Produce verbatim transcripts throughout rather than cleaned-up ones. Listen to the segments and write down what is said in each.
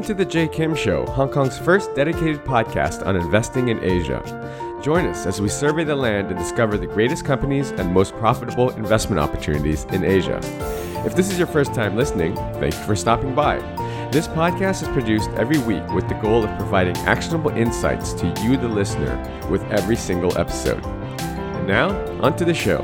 to The Jay Kim Show, Hong Kong's first dedicated podcast on investing in Asia. Join us as we survey the land and discover the greatest companies and most profitable investment opportunities in Asia. If this is your first time listening, thank you for stopping by. This podcast is produced every week with the goal of providing actionable insights to you, the listener, with every single episode. And now, on to the show.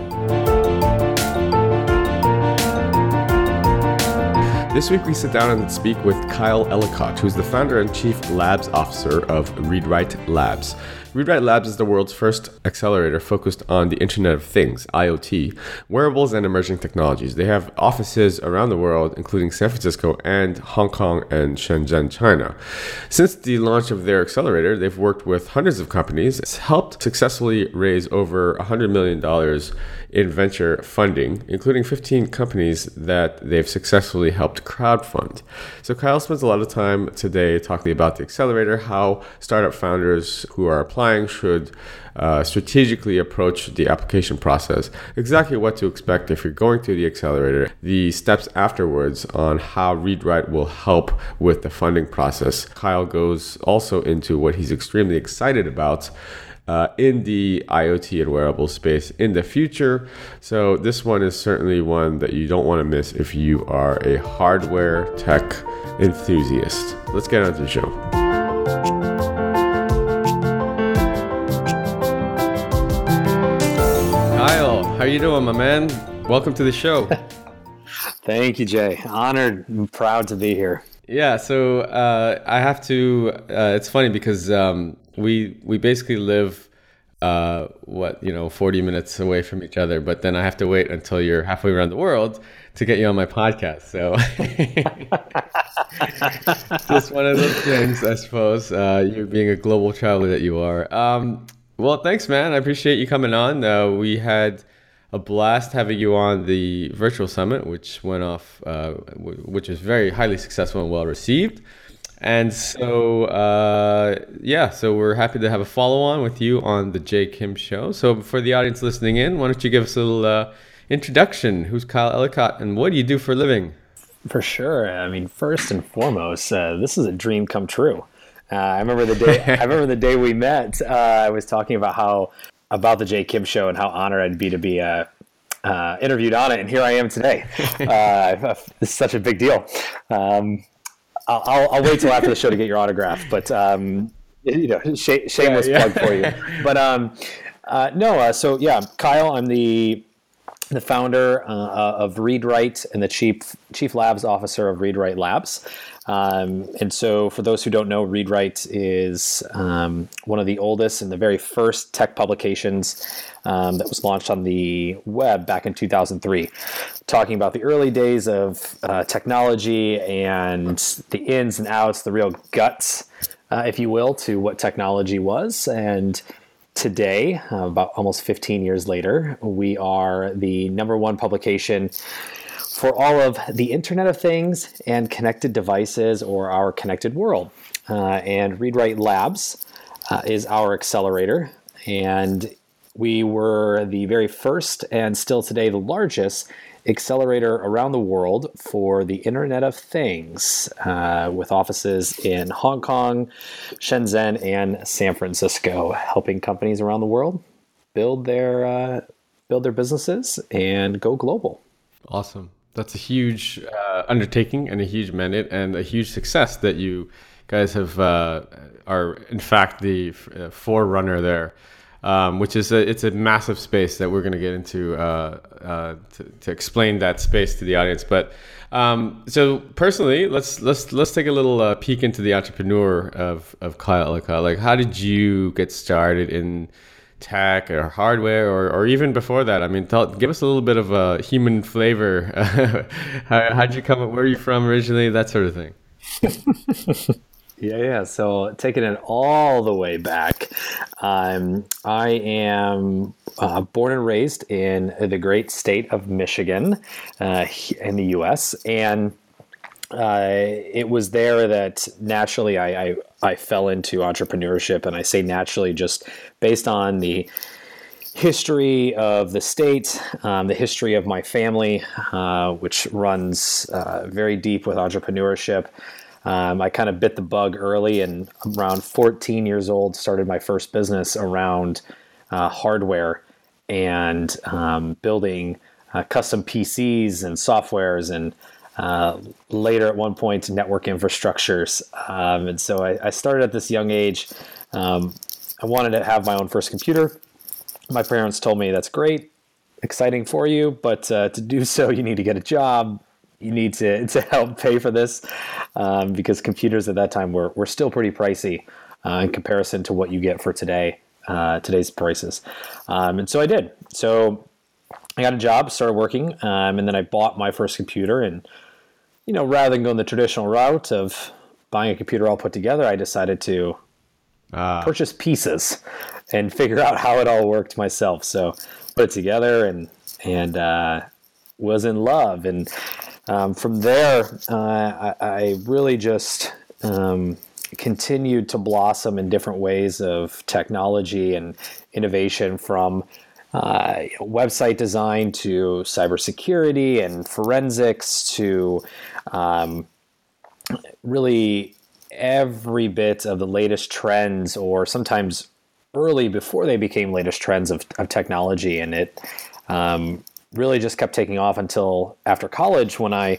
This week we sit down and speak with Kyle Ellicott, who's the founder and chief labs officer of ReadWrite Labs. ReadWrite Labs is the world's first accelerator focused on the Internet of Things, I O T, wearables and emerging technologies. They have offices around the world, including San Francisco and Hong Kong and Shenzhen, China. Since the launch of their accelerator, they've worked with hundreds of companies. It's helped successfully raise over one hundred million dollars in venture funding, including fifteen companies that they've successfully helped crowdfund. So Kyle spends a lot of time today talking about the accelerator, how startup founders who are applying should uh, strategically approach the application process, exactly what to expect if you're going through the accelerator, the steps afterwards on how ReadWrite will help with the funding process. Kyle goes also into what he's extremely excited about Uh, in the I O T and wearable space in the future. So this one is certainly one that you don't want to miss if you are a hardware tech enthusiast. Let's get on to the show. Kyle, how you doing, my man? Welcome to the show. Thank you, Jay. Honored and proud to be here. Yeah, so uh, I have to, uh, it's funny because um, we we basically live, uh, what, you know, forty minutes away from each other, but then I have to wait until you're halfway around the world to get you on my podcast. So just one of those things, I suppose, uh, you being a global traveler that you are. Um, well, thanks, man. I appreciate you coming on. Uh, we had a blast having you on the virtual summit, which went off, uh, w- which was very highly successful and well received. And so, uh, yeah, so we're happy to have a follow-on with you on the Jay Kim Show. So for the audience listening in, why don't you give us a little uh, introduction? Who's Kyle Ellicott and what do you do for a living? For sure. I mean, first and foremost, uh, this is a dream come true. Uh, I remember the day. I remember the day we met. Uh, I was talking about how about the Jay Kim Show and how honored I'd be to be uh, uh, interviewed on it, and here I am today. Uh, it's such a big deal. Um, I'll, I'll, I'll wait till after the show to get your autograph, but um, you know, sh- shameless yeah, yeah. plug for you. But um, uh, no, uh, so yeah, Kyle, I'm the the founder uh, of ReadWrite and the chief chief labs officer of ReadWrite Labs. Um, and so for those who don't know, ReadWrite is um, one of the oldest and the very first tech publications um, that was launched on the web back in two thousand three, talking about the early days of uh, technology and the ins and outs, the real guts, uh, if you will, to what technology was. And today, uh, about almost fifteen years later, we are the number one publication for all of the Internet of Things and connected devices, or our connected world. Uh, and ReadWrite Labs uh, is our accelerator. And we were the very first and still today the largest accelerator around the world for the Internet of Things, uh, with offices in Hong Kong, Shenzhen, and San Francisco, helping companies around the world build their uh, build their businesses and go global. Awesome. That's a huge uh, undertaking and a huge mandate and a huge success that you guys have uh, are in fact the uh, forerunner there, um, which is a, it's a massive space that we're going to get into uh, uh, to, to explain that space to the audience. But um, so personally, let's let's let's take a little uh, peek into the entrepreneur of of Kyle Ellicott. Like, how did you get started in tech or hardware, or, or even before that? I mean, tell, give us a little bit of a human flavor. How, how'd you come up? Where are you from originally? That sort of thing. yeah, yeah. So taking it all the way back, um, I am uh, born and raised in the great state of Michigan, uh, in the U S, and Uh, it was there that naturally I, I, I fell into entrepreneurship, and I say naturally just based on the history of the state, um, the history of my family, uh, which runs uh, very deep with entrepreneurship. Um, I kind of bit the bug early, and around fourteen years old, started my first business around uh, hardware and um, building uh, custom P Cs and softwares, and uh, later at one point network infrastructures. Um, and so I, I started at this young age. Um, I wanted to have my own first computer. My parents told me, that's great, exciting for you, but uh, to do so, you need to get a job. You need to, to help pay for this, um, because computers at that time were, were still pretty pricey uh, in comparison to what you get for today, uh, today's prices. Um, and so I did. So I got a job, started working, um, and then I bought my first computer. And, you know, rather than going the traditional route of buying a computer all put together, I decided to uh. purchase pieces and figure out how it all worked myself. So put it together and and uh, was in love. And um, from there, uh, I, I really just um, continued to blossom in different ways of technology and innovation, from uh, you know, website design to cybersecurity and forensics to um, really every bit of the latest trends, or sometimes early before they became latest trends of, of technology. And it um, really just kept taking off until after college, when I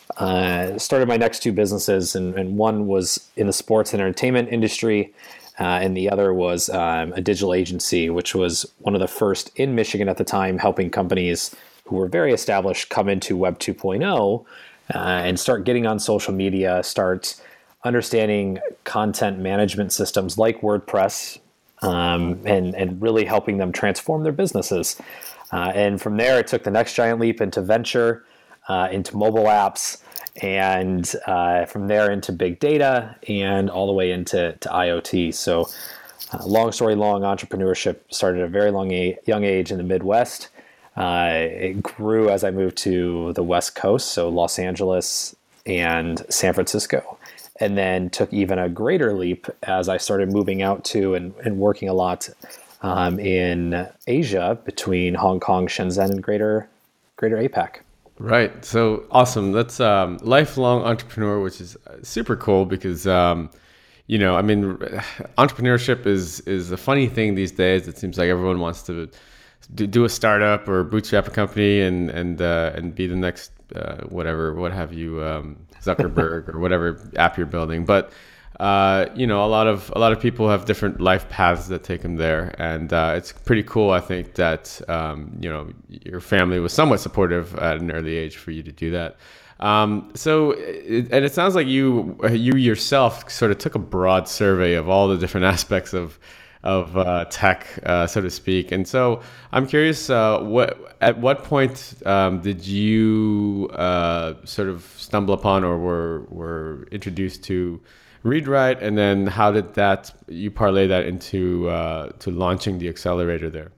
uh, started my next two businesses. And, and one was in the sports and entertainment industry, uh, and the other was um, a digital agency, which was one of the first in Michigan at the time, helping companies who were very established come into Web two point oh uh, and start getting on social media, start understanding content management systems like WordPress, Um, and, and really helping them transform their businesses. Uh, and from there, it took the next giant leap into venture, uh, into mobile apps, and uh, from there into big data, and all the way into to IoT. So uh, long story long, entrepreneurship started at a very long a- young age in the Midwest. Uh, it grew as I moved to the West Coast, so Los Angeles and San Francisco. And then took even a greater leap as I started moving out to and, and working a lot um, in Asia, between Hong Kong, Shenzhen, and greater greater APAC. Right. So awesome. That's um, lifelong entrepreneur, which is super cool because, um, you know, I mean, entrepreneurship is is a funny thing these days. It seems like everyone wants to do, do a startup or bootstrap a company and and uh, and be the next uh, whatever, what have you. Um, Zuckerberg or whatever app you're building, but uh, you know, a lot of a lot of people have different life paths that take them there, and uh, it's pretty cool. I think that um, you know, your family was somewhat supportive at an early age for you to do that. Um, so, it, and it sounds like you you yourself sort of took a broad survey of all the different aspects of of uh, tech, uh, so to speak. And so I'm curious, uh, what at what point um, did you uh, sort of stumble upon or were were introduced to ReadWrite, and then how did that you parlay that into uh, to launching the accelerator there?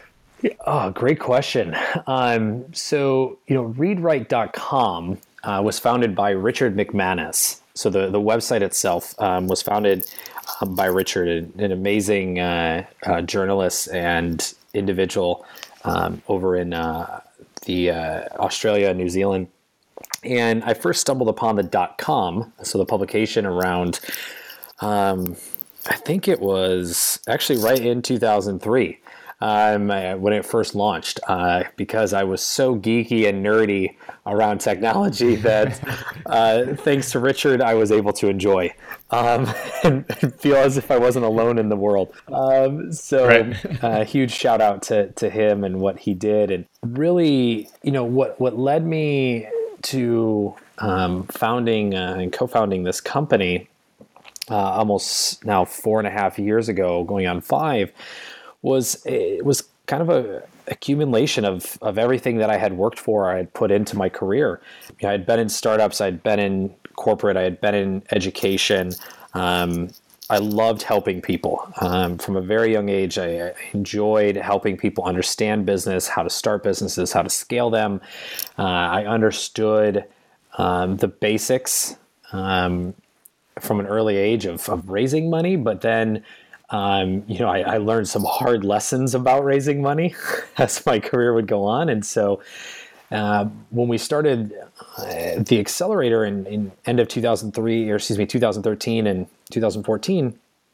Oh, great question. Um, so you know, read write dot com uh, was founded by Richard McManus. So the the website itself um, was founded Um, by Richard, an, an amazing uh, uh, journalist and individual um, over in uh, the uh, Australia, New Zealand. And I first stumbled upon the .com, so the publication around, um, I think it was actually right in two thousand three. Um, when it first launched, uh, because I was so geeky and nerdy around technology that, uh, thanks to Richard, I was able to enjoy um, and feel as if I wasn't alone in the world. Um, so, right. uh, huge shout out to to him and what he did, and really, you know, what what led me to um, founding uh, and co-founding this company uh, almost now four and a half years ago, going on five. was it was kind of a accumulation of of everything that I had worked for, I had put into my career. You know, I had been in startups, I had been in corporate, I had been in education. Um, I loved helping people. Um, from a very young age, I, I enjoyed helping people understand business, how to start businesses, how to scale them. Uh, I understood um, the basics um, from an early age of, of raising money, but then Um, you know, I, I learned some hard lessons about raising money as my career would go on. And so Uh, when we started uh, the accelerator in, in end of two thousand three, or excuse me, two thousand thirteen and two thousand fourteen,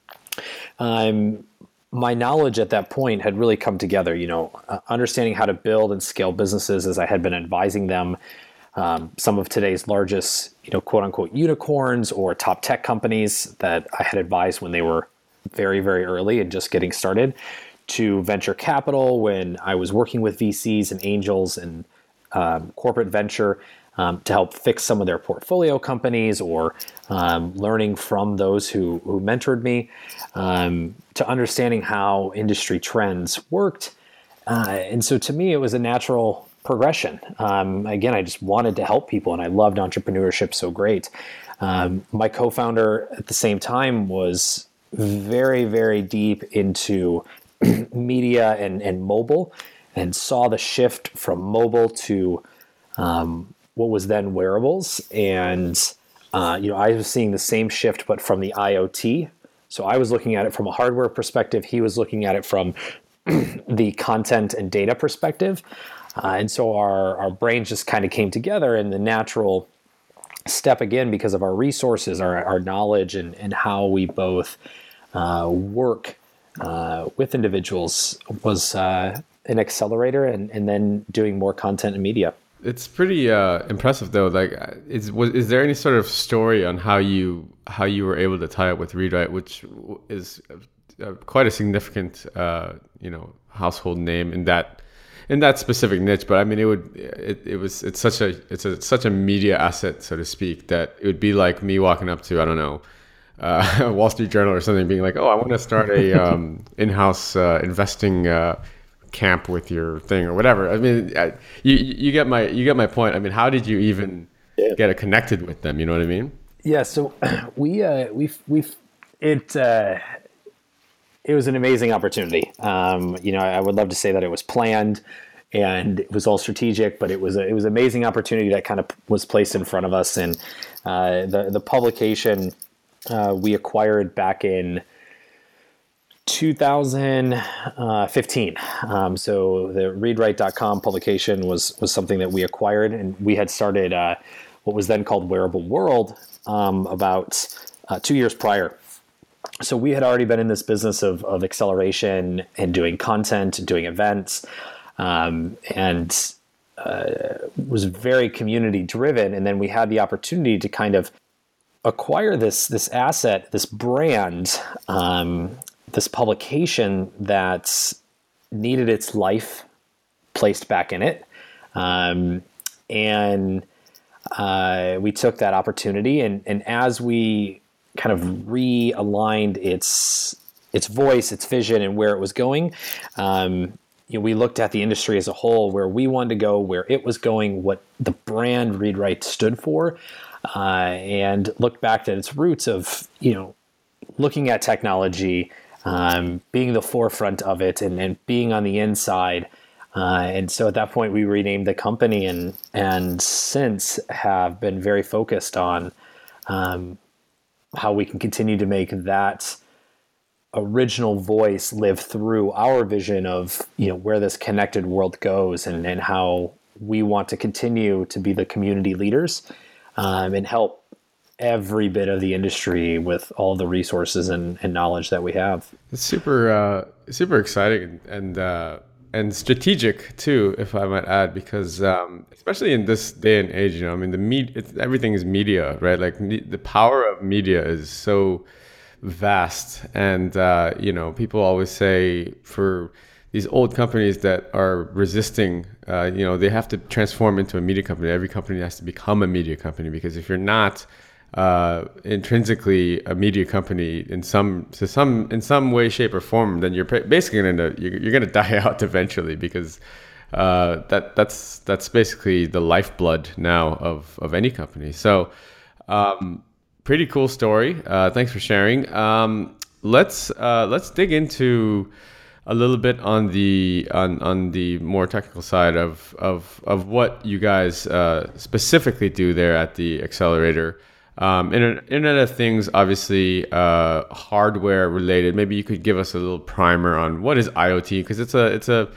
um, my knowledge at that point had really come together, you know, uh, understanding how to build and scale businesses as I had been advising them. Um, some of today's largest, you know, quote unquote unicorns or top tech companies that I had advised when they were very, very early and just getting started, to venture capital when I was working with V Cs and angels and um, corporate venture um, to help fix some of their portfolio companies, or um, learning from those who, who mentored me, um, to understanding how industry trends worked. Uh, and so to me, it was a natural progression. Um, again, I just wanted to help people, and I loved entrepreneurship so great. Um, my co-founder at the same time was very, very deep into media and, and mobile, and saw the shift from mobile to um, what was then wearables. And, uh, you know, I was seeing the same shift, but from the IoT. So I was looking at it from a hardware perspective. He was looking at it from the content and data perspective. Uh, and so our, our brains just kind of came together, and the natural step, again, because of our resources, our, our knowledge, and, and how we both uh, work uh, with individuals, was uh, an accelerator, and, and then doing more content and media. It's pretty uh, impressive, though. Like, is was is there any sort of story on how you how you were able to tie up with ReadWrite, which is uh, quite a significant uh, you know household name in that in that specific niche? But I mean, it would it, it was it's such a it's a such a media asset, so to speak, that it would be like me walking up to, I don't know, uh, Wall Street Journal or something, being like, oh, I want to start a um, in-house uh, investing Uh, camp with your thing or whatever. I mean, I, you you get my you get my point. I mean, how did you even yeah. get it connected with them? You know what I mean? Yeah. So we uh, we we it uh, it was an amazing opportunity. Um, you know, I would love to say that it was planned and it was all strategic, but it was a, it was an amazing opportunity that kind of was placed in front of us. And uh, the the publication uh, we acquired back in two thousand fifteen. Um, so the read write dot com publication was was something that we acquired, and we had started uh, what was then called Wearable World um, about uh, two years prior. So we had already been in this business of, of acceleration and doing content and doing events, um, and uh, was very community driven. And then we had the opportunity to kind of acquire this this asset, this brand, um, this publication that needed its life placed back in it. Um, and uh, we took that opportunity, and, and as we kind of realigned its its voice, its vision, and where it was going, um, you know, we looked at the industry as a whole, where we wanted to go, where it was going, what the brand ReadWrite stood for, uh, and looked back at its roots of, you know, looking at technology, Um, being the forefront of it, and, and being on the inside. Uh, and so at that point, we renamed the company, and and since have been very focused on um, how we can continue to make that original voice live through our vision of, you know, where this connected world goes, and, and how we want to continue to be the community leaders um, and help every bit of the industry with all the resources and, and knowledge that we have. It's super, uh, super exciting and uh, and strategic too, if I might add, because um, especially in this day and age, you know, I mean, the med- it's, everything is media, right? Like me- the power of media is so vast, and uh, you know, people always say for these old companies that are resisting, uh, you know, they have to transform into a media company. Every company has to become a media company, because if you're not uh, intrinsically a media company in some to some in some way, shape, or form, then you're basically gonna you're, you're gonna die out eventually, because uh, that that's that's basically the lifeblood now of of any company. So, um, pretty cool story. Uh, thanks for sharing. Um, let's uh, let's dig into a little bit on the on, on the more technical side of of of what you guys uh, specifically do there at the accelerator. Um, Internet, Internet of Things, obviously uh, hardware related. Maybe you could give us a little primer on what is IoT, because it's a it's a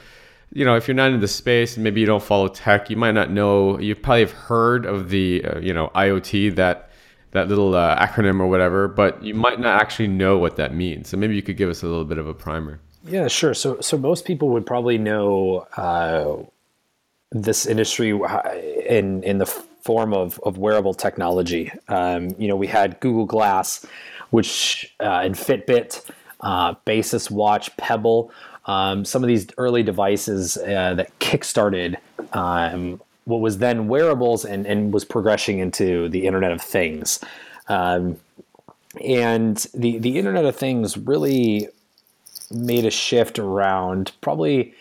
you know, if you're not in the space and maybe you don't follow tech, you might not know. You probably have heard of the, uh, you know, I O T, that that little uh, acronym or whatever, but you might not actually know what that means. So maybe you could give us a little bit of a primer. Yeah, sure. So, so most people would probably know uh, this industry in in the form of of wearable technology. Um, you know, we had Google Glass, which uh, and Fitbit, uh, Basis Watch, Pebble. Um, some of these early devices uh, that kickstarted um, what was then wearables and, and was progressing into the Internet of Things. Um, and the, the Internet of Things really made a shift around probably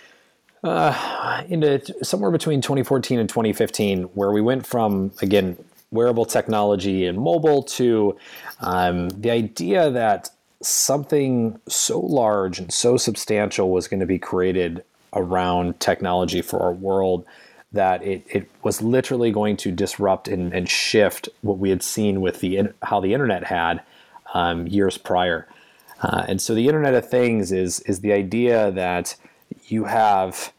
uh, into somewhere between twenty fourteen and twenty fifteen, where we went from, again, wearable technology and mobile to um, the idea that something so large and so substantial was going to be created around technology for our world that it, it was literally going to disrupt and, and shift what we had seen with the how the internet had um, years prior. Uh, and so the Internet of Things is is the idea that you have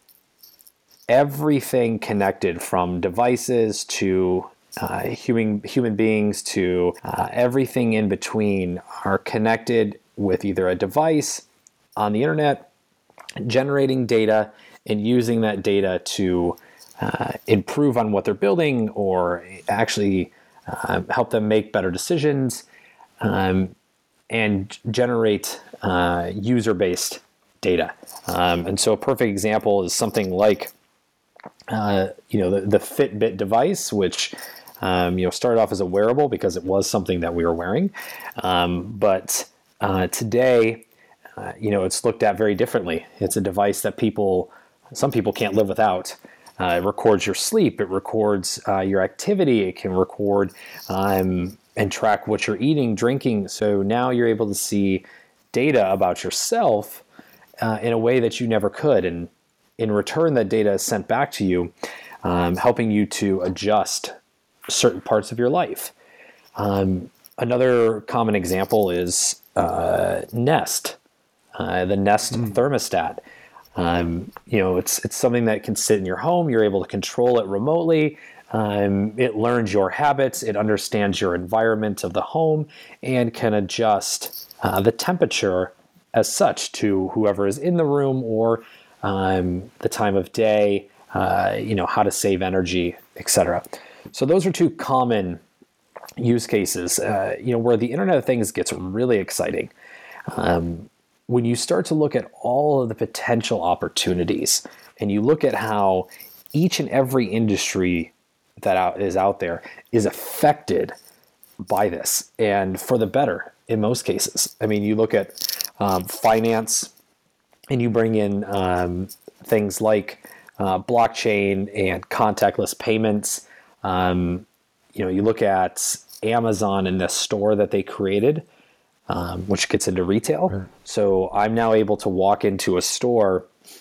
everything connected, from devices to Uh, human human beings to uh, everything in between, are connected with either a device on the internet, generating data and using that data to uh, improve on what they're building, or actually uh, help them make better decisions, um, and generate uh, user-based data. Um, and so a perfect example is something like uh, you know the, the Fitbit device, which Um, you know, started off as a wearable because it was something that we were wearing. Um, but uh, today, uh, you know, it's looked at very differently. It's a device that people, some people can't live without. Uh, it records your sleep. It records uh, your activity. It can record um, and track what you're eating, drinking. So now you're able to see data about yourself uh, in a way that you never could. And in return, that data is sent back to you, um, helping you to adjust certain parts of your life. Um, another common example is uh, Nest, uh, the Nest mm. thermostat. Um, you know, it's it's something that can sit in your home. You're able to control it remotely. Um, it learns your habits. It understands your environment of the home and can adjust uh, the temperature as such to whoever is in the room, or um, the time of day. Uh, you know, how to save energy, et cetera. So those are two common use cases, uh, you know, where the Internet of Things gets really exciting. Um, when you start to look at all of the potential opportunities, and you look at how each and every industry that out, is out there is affected by this, and for the better in most cases. I mean, you look at um, finance, and you bring in um, things like uh, blockchain and contactless payments. Um, you know, you look at Amazon and the store that they created, um, which gets into retail. Right. So I'm now able to walk into a store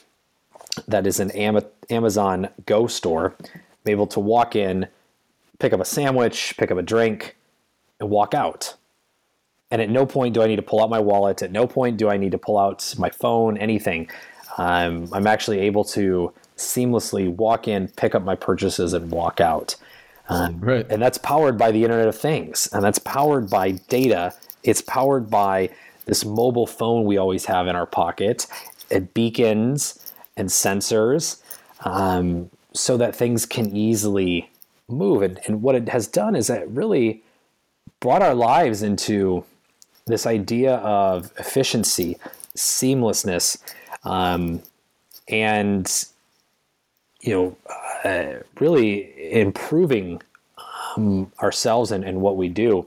that is an Am- Amazon Go store. I'm able to walk in, pick up a sandwich, pick up a drink, and walk out. And at no point do I need to pull out my wallet. At no point do I need to pull out my phone, anything. Um, I'm actually able to seamlessly walk in, pick up my purchases, and walk out. Um, right. And that's powered by the Internet of Things, and that's powered by data. It's powered by this mobile phone we always have in our pocket, and beacons and sensors, um, so that things can easily move. And, and what it has done is that it really brought our lives into this idea of efficiency, seamlessness, um, and you know, uh, really improving um, ourselves and, and what we do.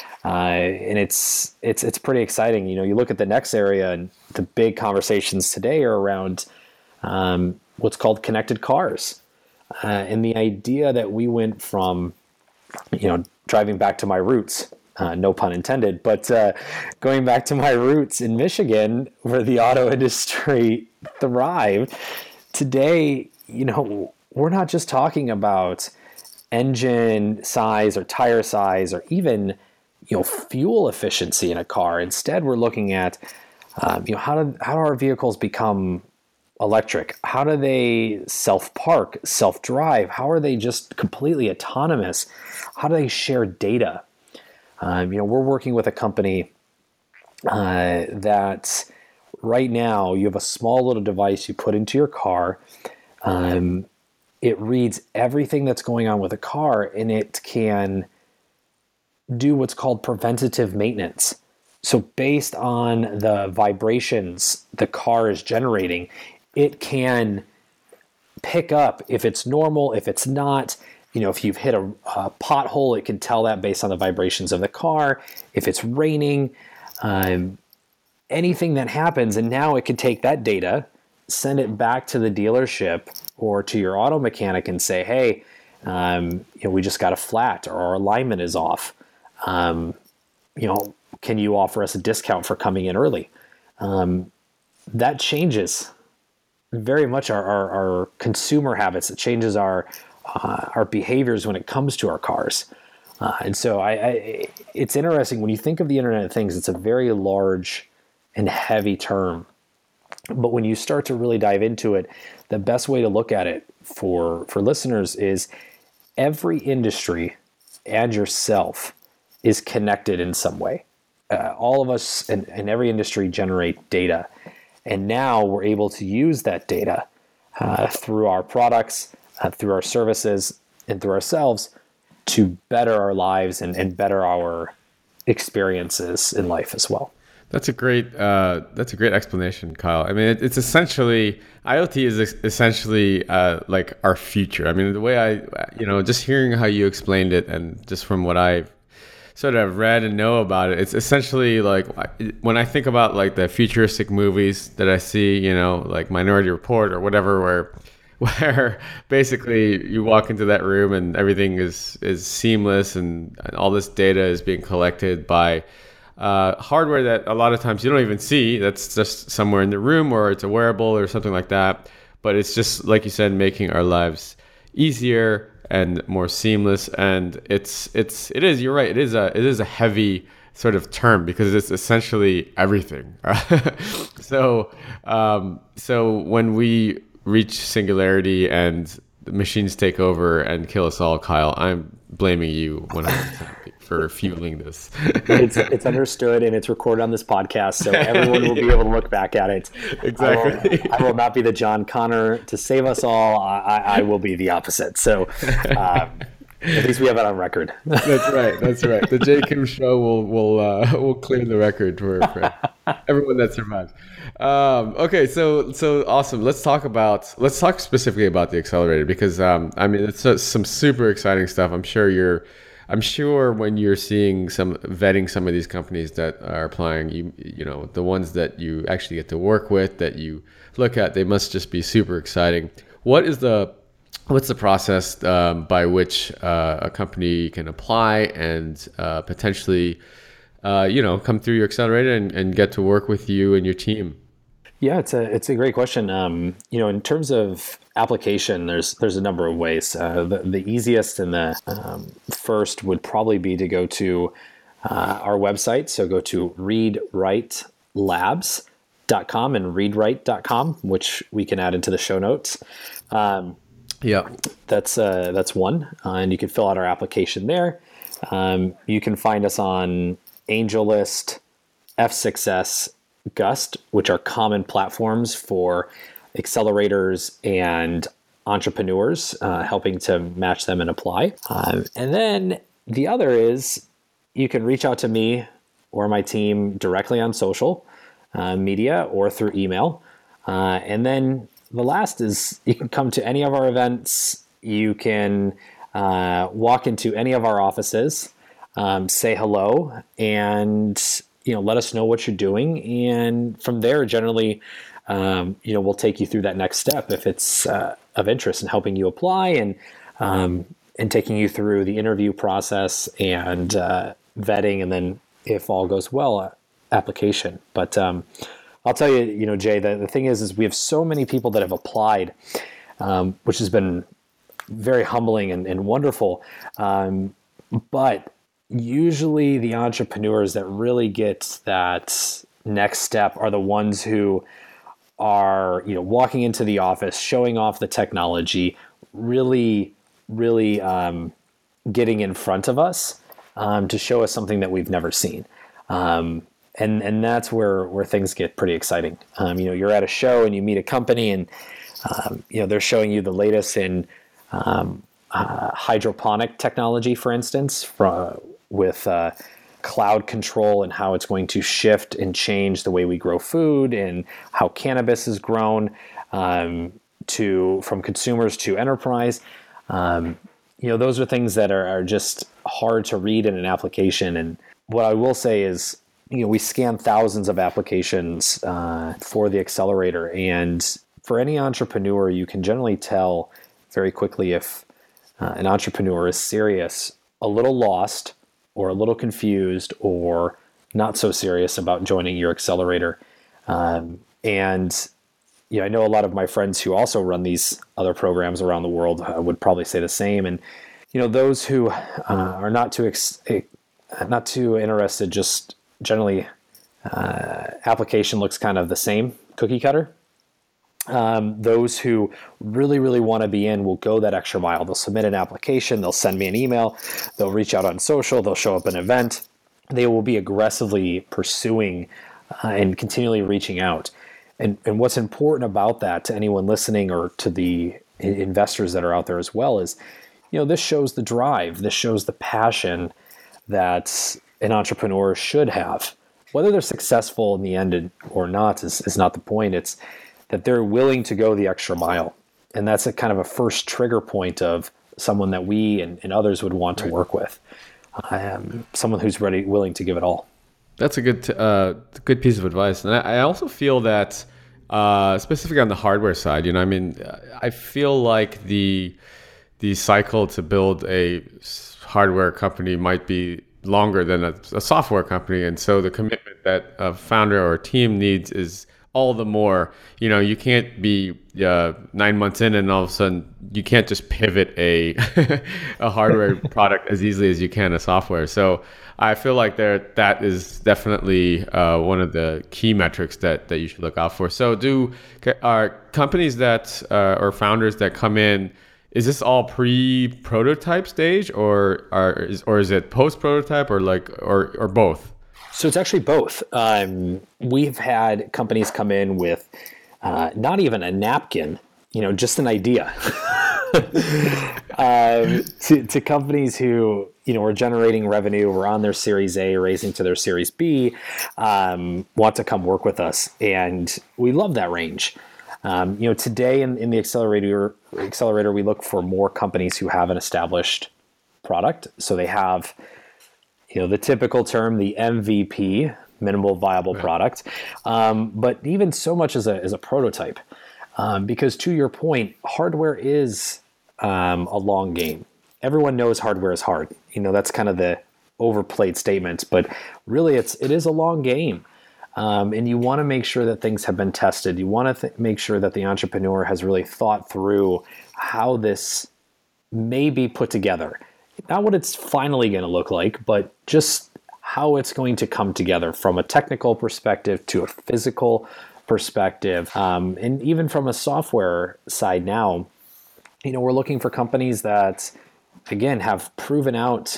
Uh, and it's it's it's pretty exciting. You know, you look at the next area, and the big conversations today are around um, what's called connected cars, uh, and the idea that we went from, you know, driving back to my roots. Uh, no pun intended, but uh, going back to my roots in Michigan, where the auto industry thrived, today, you know, we're not just talking about engine size or tire size or even, you know, fuel efficiency in a car. Instead, we're looking at, um, you know, how do how do our vehicles become electric? How do they self-park, self-drive? How are they just completely autonomous? How do they share data? Um, you know, we're working with a company uh, that right now you have a small little device you put into your car. Um, it reads everything that's going on with the car, and it can do what's called preventative maintenance. So based on the vibrations the car is generating, it can pick up if it's normal, if it's not. You know, if you've hit a, a pothole, it can tell that based on the vibrations of the car. If it's raining, um, anything that happens, and now it can take that data, send it back to the dealership or to your auto mechanic and say, hey, um, you know, we just got a flat, or our alignment is off. Um, you know, can you offer us a discount for coming in early? Um, that changes very much our, our, our consumer habits. It changes our uh, our behaviors when it comes to our cars. Uh, and so I, I, it's interesting when you think of the Internet of Things. It's a very large and heavy term, but when you start to really dive into it, the best way to look at it for for listeners is every industry and yourself is connected in some way. Uh, all of us in, in every industry generate data. And now we're able to use that data uh, through our products, uh, through our services, and through ourselves to better our lives and, and better our experiences in life as well. That's a great uh, that's a great explanation, Kyle. I mean, it, it's essentially IoT is essentially uh, like our future. I mean, the way I, you know, just hearing how you explained it, and just from what I've sort of read and know about it, it's essentially like when I think about like the futuristic movies that I see, you know, like Minority Report or whatever, where where basically you walk into that room and everything is is seamless, and all this data is being collected by uh, hardware that a lot of times you don't even see. That's just somewhere in the room, or it's a wearable or something like that. But it's just, like you said, making our lives easier and more seamless. And it's it's it is you're right. It is a it is a heavy sort of term because it's essentially everything. so um, so when we reach singularity and the machines take over and kill us all, Kyle, I'm blaming you one hundred percent for fueling this. it's it's understood, and it's recorded on this podcast, so everyone will be able to look back at it. Exactly. I will, I will not be the John Connor to save us all. I, I will be the opposite. So um, at least we have it on record. That's right. That's right. The Jay Kim Show will will uh, will clear the record for, for everyone that survives. Um, okay, so so awesome. Let's talk about let's talk specifically about the accelerator, because um, I mean it's uh, some super exciting stuff. I'm sure you're I'm sure when you're seeing some vetting some of these companies that are applying, you you know the ones that you actually get to work with, that you look at, they must just be super exciting. What is the What's the process um, by which uh, a company can apply and uh, potentially, uh, you know, come through your accelerator and, and get to work with you and your team? Yeah, it's a it's a great question. Um, you know, in terms of application, there's there's a number of ways. Uh, the, the easiest and the um, first would probably be to go to uh, our website. So go to read write labs dot com and read write dot com, which we can add into the show notes. Um, Yeah, that's uh, that's one, uh, and you can fill out our application there. Um, you can find us on AngelList, F six S, Gust, which are common platforms for accelerators and entrepreneurs, uh, helping to match them and apply. Um, and then the other is you can reach out to me or my team directly on social uh, media or through email, uh, and then the last is you can come to any of our events. You can uh, walk into any of our offices, um, say hello, and you know let us know what you're doing. And from there, generally, um, you know we'll take you through that next step if it's uh, of interest in helping you apply, and um, and taking you through the interview process and uh, vetting, and then if all goes well, uh, application. But um, I'll tell you, you know, Jay, the, the thing is, is we have so many people that have applied, um, which has been very humbling and, and wonderful. Um, but usually the entrepreneurs that really get that next step are the ones who are, you know, walking into the office, showing off the technology, really, really um, getting in front of us um, to show us something that we've never seen. Um, and and that's where, where things get pretty exciting. Um, you know, you're at a show and you meet a company and, um, you know, they're showing you the latest in um, uh, hydroponic technology, for instance, from, with uh, cloud control and how it's going to shift and change the way we grow food and how cannabis is grown um, to from consumers to enterprise. Um, you know, those are things that are, are just hard to read in an application. And what I will say is, you know, we scan thousands of applications uh, for the accelerator, and for any entrepreneur, you can generally tell very quickly if uh, an entrepreneur is serious, a little lost, or a little confused, or not so serious about joining your accelerator. Um, and you know, I know a lot of my friends who also run these other programs around the world uh, would probably say the same. And you know, those who uh, are not too ex- not too interested, just generally uh, application looks kind of the same, cookie cutter. Um, those who really, really want to be in will go that extra mile. They'll submit an application, they'll send me an email, they'll reach out on social, they'll show up at an event. They will be aggressively pursuing uh, and continually reaching out. And, and what's important about that to anyone listening or to the investors that are out there as well is, you know, this shows the drive, this shows the passion that an entrepreneur should have. Whether they're successful in the end or not is, is not the point. It's that they're willing to go the extra mile. And that's a kind of a first trigger point of someone that we and, and others would want to work with. Um, someone who's ready, willing to give it all. That's a good, uh, good piece of advice. And I, I also feel that, uh, specifically on the hardware side, you know, I mean, I feel like the, the cycle to build a hardware company might be longer than a, a software company. And so the commitment that a founder or a team needs is all the more. You know, you can't be uh, nine months in and all of a sudden you can't just pivot a a hardware product as easily as you can a software. So I feel like there that is definitely uh, one of the key metrics that, that you should look out for. So do are companies that uh, or founders that come in, is this all pre-prototype stage or are is, or is it post-prototype or like or or both? So it's actually both. Um, we've had companies come in with uh, not even a napkin, you know, just an idea. um, to, to companies who, you know, are generating revenue, were on their Series A, raising to their Series B, um, want to come work with us. And we love that range. Um, you know, today in, in the accelerator, accelerator, we look for more companies who have an established product. So they have, you know, the typical term, the M V P, minimal viable right. product, um, but even so much as a as a prototype, um, because to your point, hardware is um, a long game. Everyone knows hardware is hard. You know, that's kind of the overplayed statement, but really, it's it is a long game, um, and you want to make sure that things have been tested. You want to th- make sure that the entrepreneur has really thought through how this may be put together. Not what it's finally going to look like, but just how it's going to come together from a technical perspective to a physical perspective. Um, and even from a software side now, you know, we're looking for companies that, again, have proven out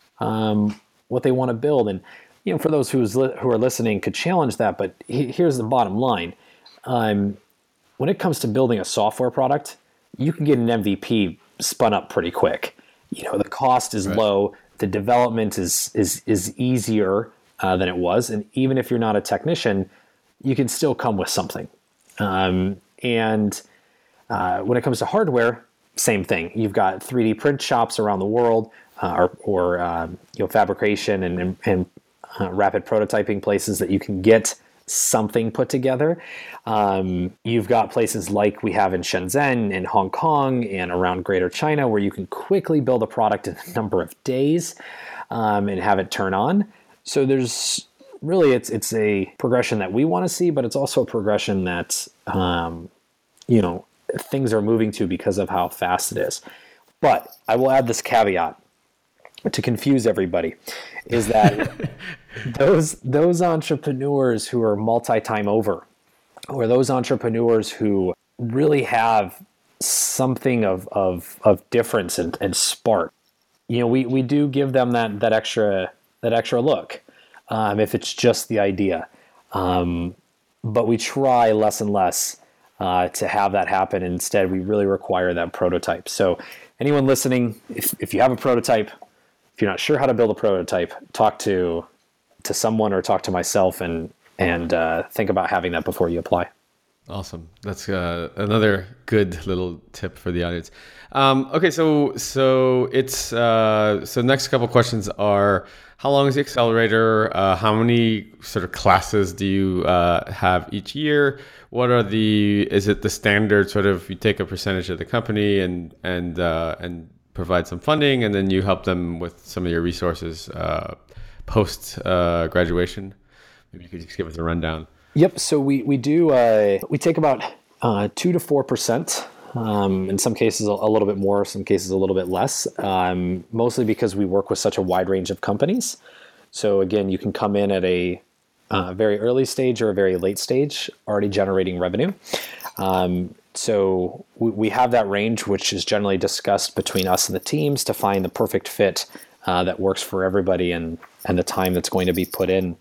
um, what they want to build. And, you know, for those who's li- who are listening could challenge that, but he- here's the bottom line. Um, when it comes to building a software product, you can get an M V P spun up pretty quick. You know, the cost is right. low, the development is is is easier uh, than it was, and even if you're not a technician, you can still come with something. Um, and uh, when it comes to hardware, same thing. You've got three D print shops around the world, uh, or, or um, you know, fabrication and and, and uh, rapid prototyping places that you can get something put together. Um, you've got places like we have in Shenzhen and Hong Kong and around Greater China where you can quickly build a product in a number of days um, and have it turn on. So there's really, it's it's a progression that we want to see, but it's also a progression that, um, you know, things are moving to because of how fast it is. But I will add this caveat to confuse everybody, is that those those entrepreneurs who are multi-time over, or those entrepreneurs who really have something of of, of difference and, and spark. You know, we, we do give them that that extra that extra look um, if it's just the idea, um, but we try less and less uh, to have that happen. Instead, we really require that prototype. So, anyone listening, if if you have a prototype, if you're not sure how to build a prototype, talk to to someone or talk to myself and and uh, think about having that before you apply. Awesome. That's uh, another good little tip for the audience. Um, okay, so so it's uh, so next couple questions are: how long is the accelerator? Uh, how many sort of classes do you uh, have each year? What are the? Is it the standard sort of you take a percentage of the company and and uh, and provide some funding, and then you help them with some of your resources uh, post uh, graduation? Maybe you could just give us a rundown. Yep. So we we do uh, we take about uh, two to four percent. Um, in some cases, a, a little bit more. Some cases, a little bit less. Um, mostly because we work with such a wide range of companies. So again, you can come in at a uh, very early stage or a very late stage, already generating revenue. Um, so we, we have that range, which is generally discussed between us and the teams to find the perfect fit uh, that works for everybody and and the time that's going to be put in.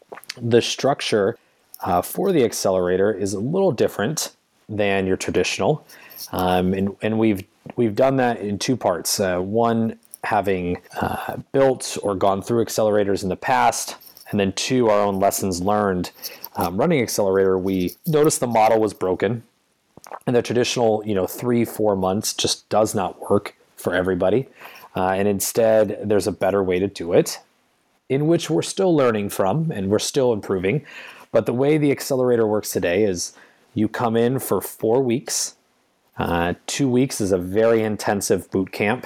The structure Uh, for the accelerator is a little different than your traditional, um, and and we've we've done that in two parts. Uh, one, having uh, built or gone through accelerators in the past, and then two, our own lessons learned. Um, running accelerator, we noticed the model was broken, and the traditional, you know, three four months just does not work for everybody, uh, and instead, there's a better way to do it, in which we're still learning from and we're still improving. But the way the accelerator works today is you come in for four weeks. Uh, two weeks is a very intensive boot camp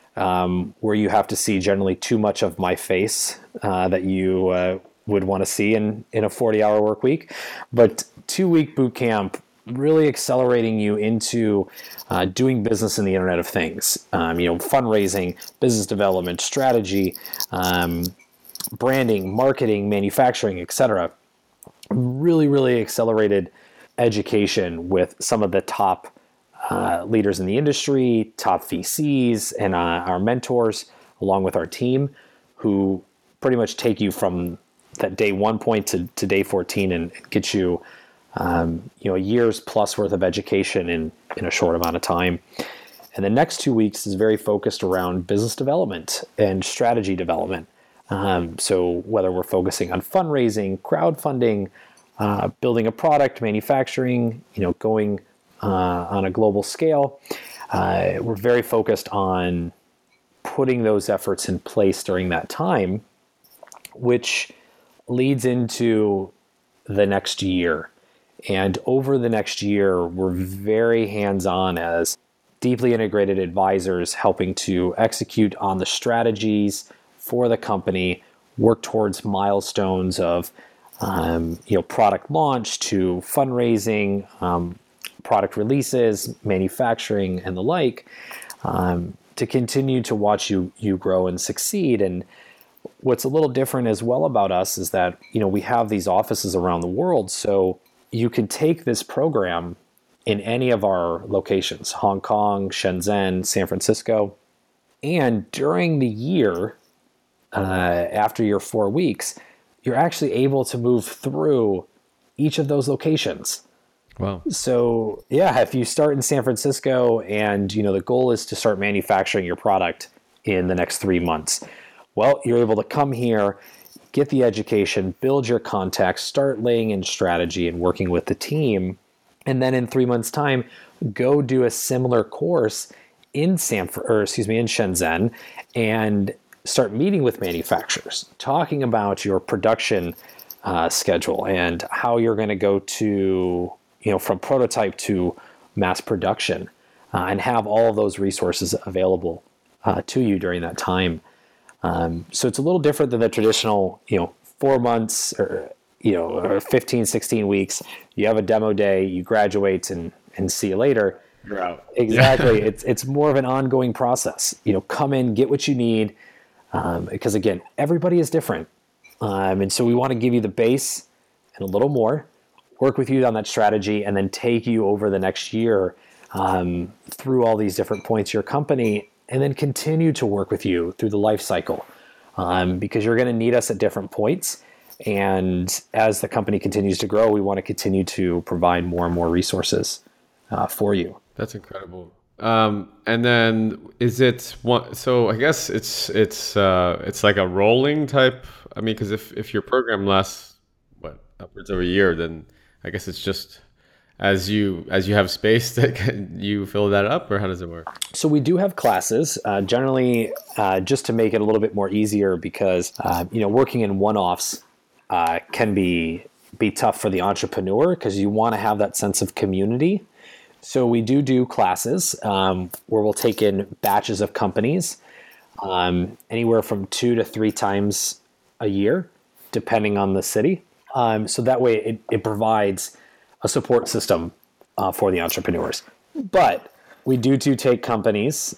um, where you have to see generally too much of my face uh, that you uh, would want to see in, in a forty-hour work week. But two-week boot camp really accelerating you into uh, doing business in the Internet of Things. Um, you know, fundraising, business development, strategy, um, branding, marketing, manufacturing, et cetera. Really, really accelerated education with some of the top uh, leaders in the industry, top V Cs, and uh, our mentors, along with our team, who pretty much take you from that day one point to, to day fourteen and get you, um, you know, a year's plus worth of education in, in a short amount of time. And the next two weeks is very focused around business development and strategy development. Um, so whether we're focusing on fundraising, crowdfunding, uh, building a product, manufacturing, you know, going uh, on a global scale, uh, we're very focused on putting those efforts in place during that time, which leads into the next year. And over the next year, we're very hands-on as deeply integrated advisors helping to execute on the strategies for the company, work towards milestones of um, you know, product launch to fundraising, um, product releases, manufacturing, and the like, um, to continue to watch you you grow and succeed. And what's a little different as well about us is that, you know, we have these offices around the world, so you can take this program in any of our locations: Hong Kong, Shenzhen, San Francisco, and during the year, Uh, after your four weeks, you're actually able to move through each of those locations. Wow. So yeah, if you start in San Francisco and, you know, the goal is to start manufacturing your product in the next three months, well, you're able to come here, get the education, build your contacts, start laying in strategy and working with the team. And then in three months' time, go do a similar course in San, or excuse me, in Shenzhen, and start meeting with manufacturers, talking about your production uh, schedule and how you're going to go to, you know, from prototype to mass production, uh, and have all of those resources available uh, to you during that time. Um, so it's a little different than the traditional, you know, four months or, you know, or fifteen, sixteen weeks. You have a demo day, you graduate, and, and see you later. You're out. Exactly. it's, it's more of an ongoing process. You know, come in, get what you need. Um, because again, everybody is different. Um, and so we want to give you the base and a little more work with you on that strategy, and then take you over the next year um, through all these different points of your company, and then continue to work with you through the life cycle um, because you're going to need us at different points. And as the company continues to grow, we want to continue to provide more and more resources uh, for you. That's incredible. Um, and then is it one, so I guess it's, it's, uh, it's like a rolling type. I mean, cause if, if your program lasts what, upwards of a year, then I guess it's just as you, as you have space that you fill that up, or how does it work? So we do have classes, uh, generally, uh, just to make it a little bit more easier because, uh, you know, working in one-offs, uh, can be, be tough for the entrepreneur because you want to have that sense of community. So we do do classes um, where we'll take in batches of companies, um, anywhere from two to three times a year, depending on the city. Um, so that way it, it provides a support system uh, for the entrepreneurs. But we do do take companies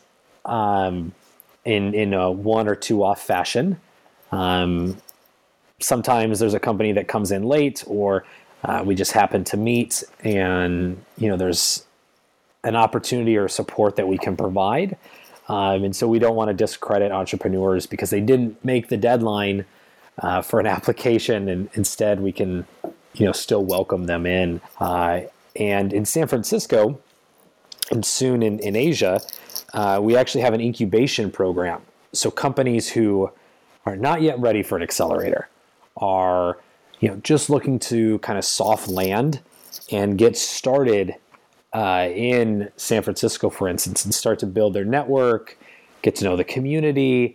um, in in a one or two off fashion. Um, sometimes there's a company that comes in late, or uh, we just happen to meet, and you know there's an opportunity or support that we can provide. Um, and so we don't want to discredit entrepreneurs because they didn't make the deadline uh, for an application, and instead we can, you know, still welcome them in. Uh, and in San Francisco, and soon in, in Asia, uh, we actually have an incubation program. So companies who are not yet ready for an accelerator are, you know, just looking to kind of soft land and get started Uh, in San Francisco, for instance, and start to build their network, get to know the community.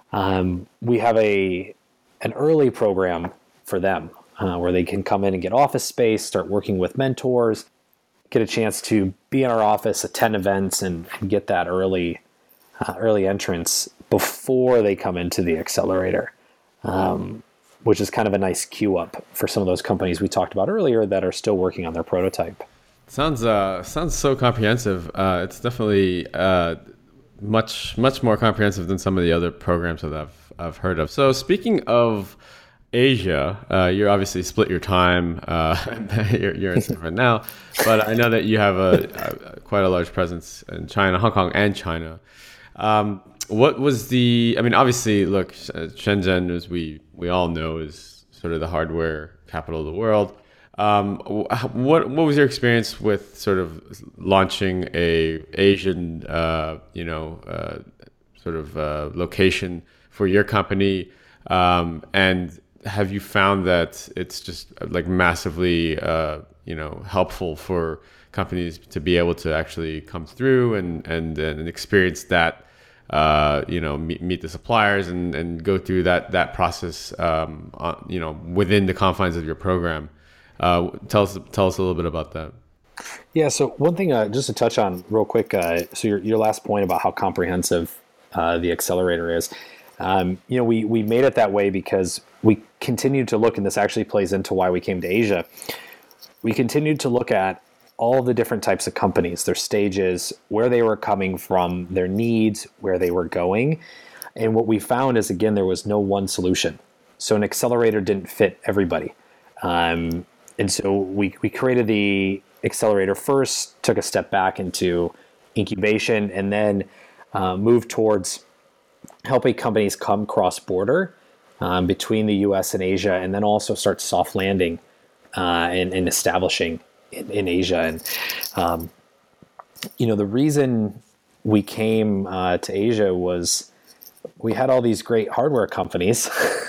Um, we have a an early program for them uh, where they can come in and get office space, start working with mentors, get a chance to be in our office, attend events, and, and get that early uh, early entrance before they come into the accelerator, um, which is kind of a nice queue up for some of those companies we talked about earlier that are still working on their prototype. Sounds uh sounds so comprehensive. Uh, it's definitely uh much much more comprehensive than some of the other programs that I've I've heard of. So speaking of Asia, uh, you're obviously split your time. Uh, you're, you're in San Francisco now, but I know that you have a, a quite a large presence in China, Hong Kong, and China. Um, what was the? I mean, obviously, look, Shenzhen, as we we all know, is sort of the hardware capital of the world. Um, what what was your experience with sort of launching a Asian, uh, you know, uh, sort of uh, location for your company? Um, and have you found that it's just like massively, uh, you know, helpful for companies to be able to actually come through and and, and experience that, uh, you know, meet, meet the suppliers and, and go through that that process, um, on, you know, within the confines of your program? Uh, tell us tell us a little bit about that. Yeah. So one thing, uh, just to touch on real quick. Uh, so your your last point about how comprehensive uh, the accelerator is. Um, you know, we we made it that way because we continued to look, and this actually plays into why we came to Asia. We continued to look at all the different types of companies, their stages, where they were coming from, their needs, where they were going, and what we found is, again, there was no one solution. So an accelerator didn't fit everybody. Um, And so we, we created the accelerator first, took a step back into incubation, and then uh, moved towards helping companies come cross-border um, between the U S and Asia, and then also start soft landing uh, and, and establishing in, in Asia. And, um, you know, the reason we came uh, to Asia was we had all these great hardware companies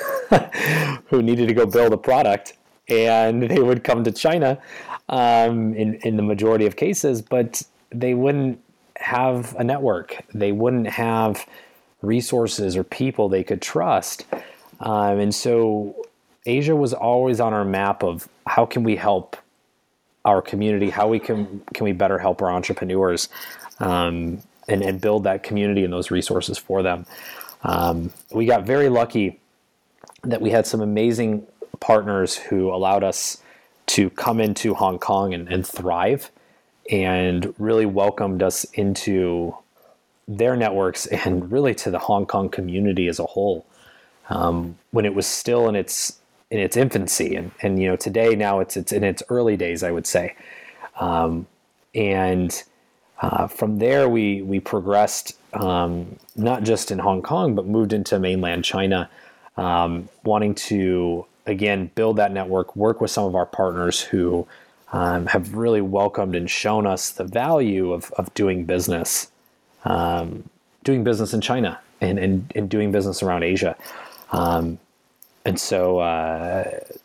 who needed to go build a product, and they would come to China um, in, in the majority of cases, but they wouldn't have a network. They wouldn't have resources or people they could trust. Um, and so Asia was always on our map of how can we help our community, how we can can we better help our entrepreneurs um, and, and build that community and those resources for them. Um, we got very lucky that we had some amazing partners who allowed us to come into Hong Kong and, and thrive, and really welcomed us into their networks and really to the Hong Kong community as a whole. Um, when it was still in its in its infancy, and and you know today now it's it's in its early days, I would say, um, and uh, from there we we progressed um, not just in Hong Kong but moved into mainland China, um, wanting to again build that network, work with some of our partners who um, have really welcomed and shown us the value of of doing business, um, doing business in China and and, and doing business around Asia. Um, And so, uh,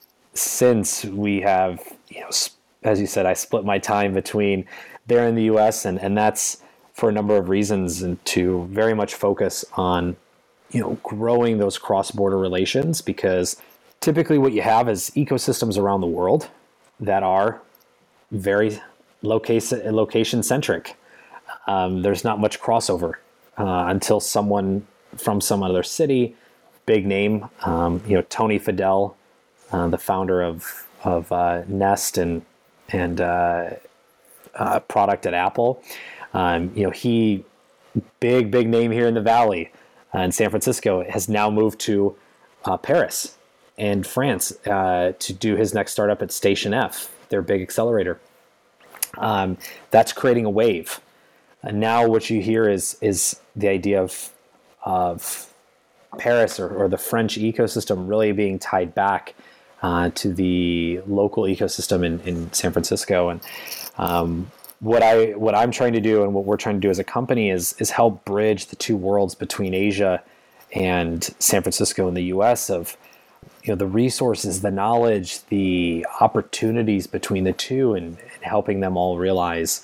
since we have, you know, as you said, I split my time between there in the U S and, and that's for a number of reasons, and to very much focus on, you know, growing those cross-border relations, because typically what you have is ecosystems around the world that are very location location centric. Um, there's not much crossover uh, until someone from some other city, big name, um, you know, Tony Fadell, uh, the founder of of uh, Nest and and uh, uh, product at Apple. Um, you know, he big big name here in the Valley, uh, in San Francisco, has now moved to uh, Paris and France uh, to do his next startup at Station F, their big accelerator. Um, that's creating a wave. And now what you hear is is the idea of of Paris or, or the French ecosystem really being tied back uh, to the local ecosystem in, in San Francisco. And um, what I what I'm trying to do and what we're trying to do as a company is is help bridge the two worlds between Asia and San Francisco and the U S of, you know, the resources, the knowledge, the opportunities between the two, and, and helping them all realize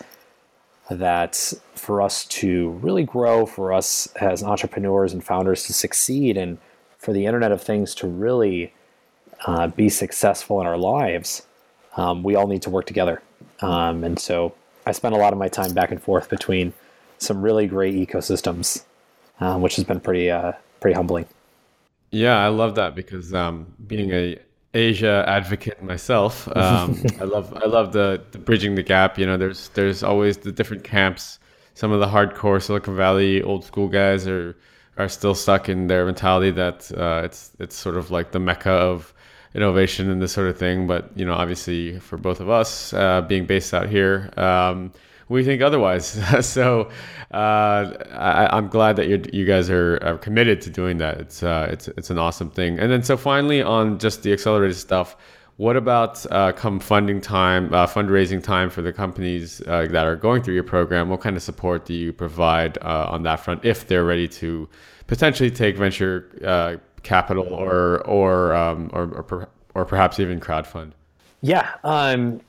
that for us to really grow, for us as entrepreneurs and founders to succeed, and for the Internet of Things to really uh, be successful in our lives, um, we all need to work together. Um, and so I spend a lot of my time back and forth between some really great ecosystems, uh, which has been pretty uh, pretty humbling. Yeah, I love that, because um, being a Asia advocate myself, um, I love I love the, the bridging the gap. You know, there's there's always the different camps. Some of the hardcore Silicon Valley old school guys are are still stuck in their mentality that uh, it's it's sort of like the mecca of innovation and this sort of thing. But you know, obviously for both of us uh, being based out here, um, we think otherwise. So uh, I, I'm glad that you you guys are, are committed to doing that. It's uh, it's it's an awesome thing. And then so finally, on just the accelerated stuff, what about uh, come funding time, uh, fundraising time for the companies uh, that are going through your program? What kind of support do you provide uh, on that front if they're ready to potentially take venture uh, capital or or, um, or or per, or perhaps even crowdfund? Yeah. Um,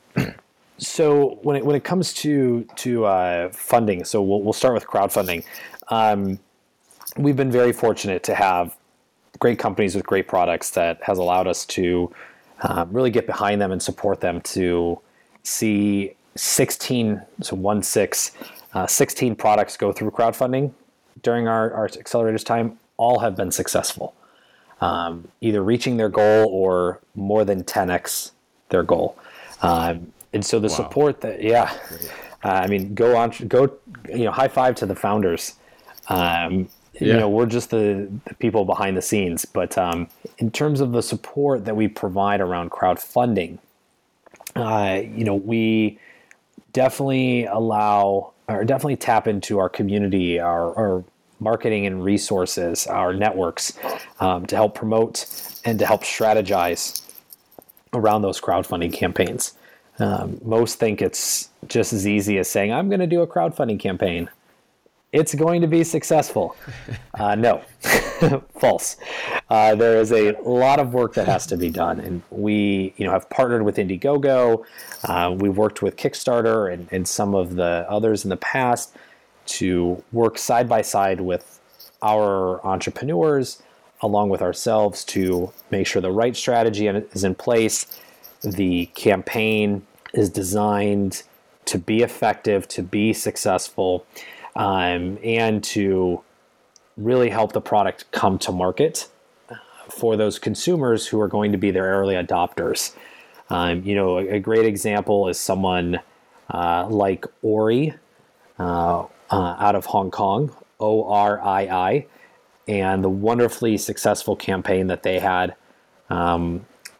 So when it when it comes to to uh, funding, so we'll we'll start with crowdfunding. Um, we've been very fortunate to have great companies with great products that has allowed us to um, really get behind them and support them to see sixteen, so one six, uh, sixteen products go through crowdfunding during our our accelerators time. All have been successful, um, either reaching their goal or more than ten x their goal. Um, And so the wow. support that, yeah, uh, I mean, go on, go, you know, high five to the founders. Um, yeah. You know, we're just the, the people behind the scenes. But um, in terms of the support that we provide around crowdfunding, uh, you know, we definitely allow or definitely tap into our community, our, our marketing and resources, our networks um, to help promote and to help strategize around those crowdfunding campaigns. Um, most think it's just as easy as saying, I'm going to do a crowdfunding campaign. It's going to be successful. Uh, no, false. Uh, there is a lot of work that has to be done. And we you know, have partnered with Indiegogo. Uh, we've worked with Kickstarter and, and some of the others in the past to work side by side with our entrepreneurs, along with ourselves, to make sure the right strategy is in place. The campaign is designed to be effective, to be successful, um, and to really help the product come to market for those consumers who are going to be their early adopters. Um, you know, a, a great example is someone uh, like Ori uh, uh, out of Hong Kong, O R I I, and the wonderfully successful campaign that they had um,